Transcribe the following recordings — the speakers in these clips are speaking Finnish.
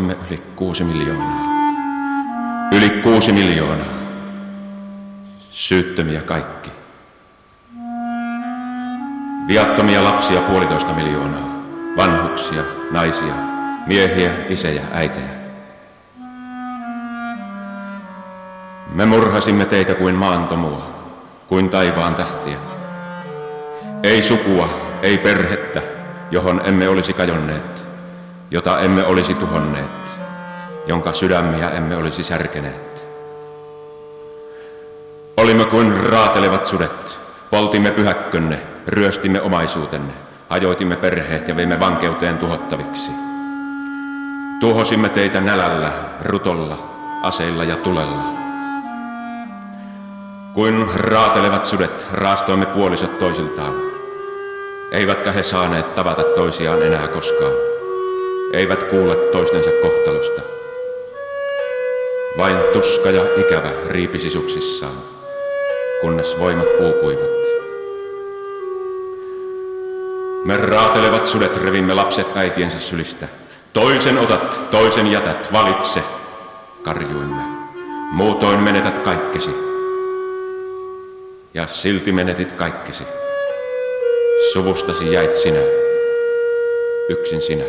olimme yli 6 miljoonaa. Yli 6 miljoonaa. Syyttömiä kaikki. Viattomia lapsia 1,5 miljoonaa. Vanhuksia, naisia, miehiä, isejä, äitejä. Me murhasimme teitä kuin maantomua, kuin taivaan tähtiä. Ei sukua, ei perhettä, johon emme olisi kajonneet, jota emme olisi tuhonneet, jonka sydämiä emme olisi särkeneet. Olimme kuin raatelevat sudet, poltimme pyhäkkönne, ryöstimme omaisuutenne, hajoitimme perheet ja veimme vankeuteen tuhottaviksi. Tuhosimme teitä nälällä, rutolla, aseilla ja tulella. Kuin raatelevat sudet raastoimme puolisot toisiltaan. Eivätkä he saaneet tavata toisiaan enää koskaan. Eivät kuulla toistensa kohtalosta. Vain tuska ja ikävä riipi sisuksissaan, kunnes voimat uupuivat. Me raatelevat sudet revimme lapset äitiensä sylistä. Toisen otat, toisen jätät, valitse, karjuimme. Muutoin menetät kaikkesi. Ja silti menetit kaikkesi. Suvustasi jäit sinä, yksin sinä.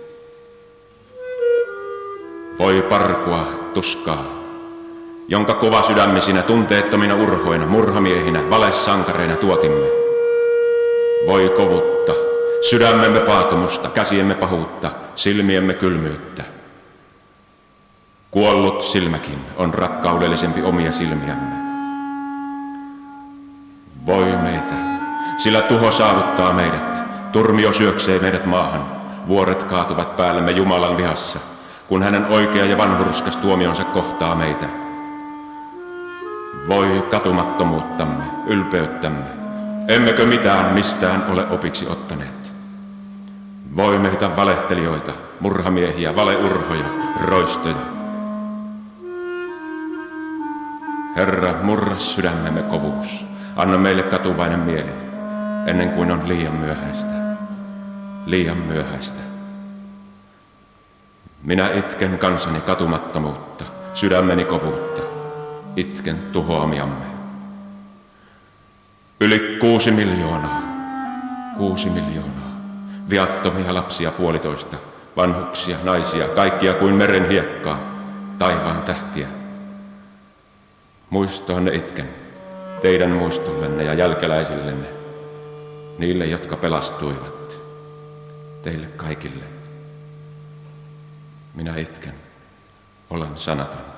Voi parkua, tuskaa, jonka kova sydämi sinä tunteettomina urhoina, murhamiehinä, valesankareina tuotimme. Voi kovutta, sydämemme paatumusta, käsiemme pahuutta, silmiemme kylmyyttä. Kuollut silmäkin on rakkaudellisempi omia silmiämme. Voi meitä, sillä tuho saavuttaa meidät, turmio syöksee meidät maahan, vuoret kaatuvat päällemme Jumalan vihassa, kun hänen oikea ja vanhurskas tuomionsa kohtaa meitä. Voi katumattomuuttamme, ylpeyttämme, emmekö mitään mistään ole opiksi ottaneet. Voi meitä valehtelijoita, murhamiehiä, valeurhoja, roistoja. Herra, murra sydämemme kovuus, anna meille katuvainen mieli, ennen kuin on liian myöhäistä. Liian myöhäistä. Minä itken kansani katumattomuutta, sydämeni kovuutta, itken tuhoamiamme. Yli 6 miljoonaa, 6 miljoonaa, viattomia lapsia 1,5, vanhuksia, naisia, kaikkia kuin meren hiekkaa, taivaan tähtiä. Muistoanne itken, teidän muistollenne ja jälkeläisillenne, niille, jotka pelastuivat, teille kaikille. Minä itken, olen sanaton.